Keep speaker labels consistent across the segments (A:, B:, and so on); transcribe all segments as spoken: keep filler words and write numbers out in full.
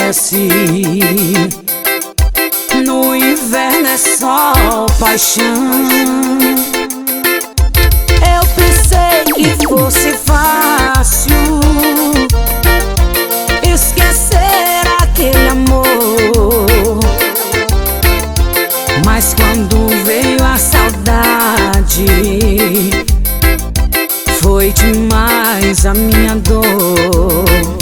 A: esquece. No inverno é só paixão. Eu pensei que fosse fácil esquecer aquele amor, mas quando veio a saudade, foi demais a minha dor.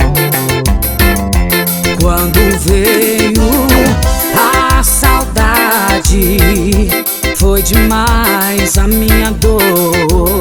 A: Quando veio a saudade, foi demais a minha dor.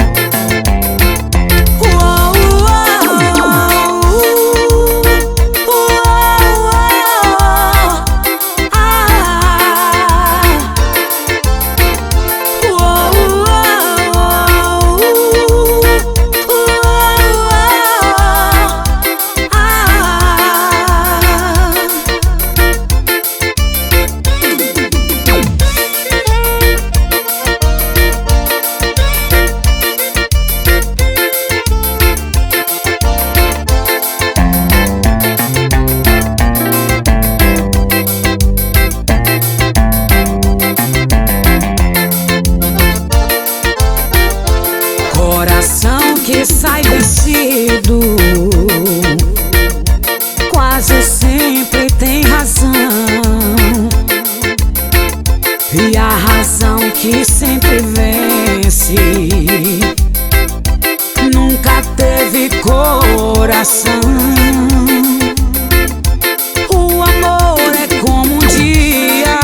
A: Coração que sai vencido quase sempre tem razão, e a razão que sempre vence nunca teve coração. O amor é como um dia,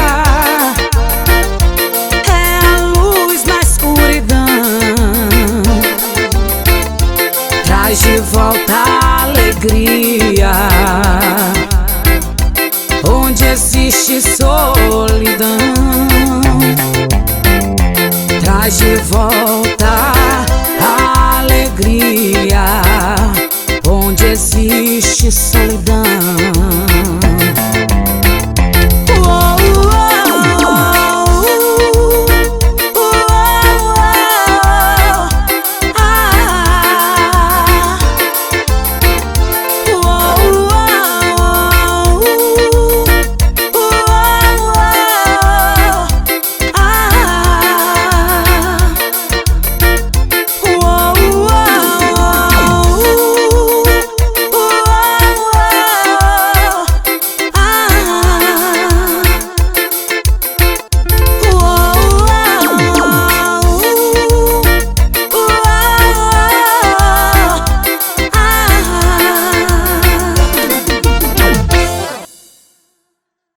A: é a luz na escuridão, traz de volta a alegria onde existe solidão. Traz de volta